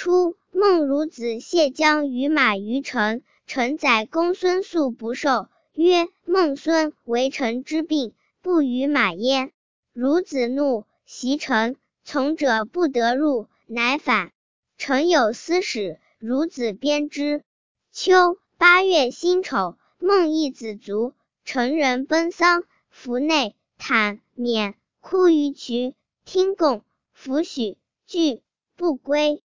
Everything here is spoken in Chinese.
初，孟孺子谢将于马于臣，臣载公孙述不受，曰：孟孙为臣之病，不与马焉。孺子怒，袭臣，从者不得入，乃反。臣有司使，孺子鞭之。秋8月辛丑，孟义子卒，臣人奔丧，服内、坦、免，哭于渠，听贡，弗许，惧，不归。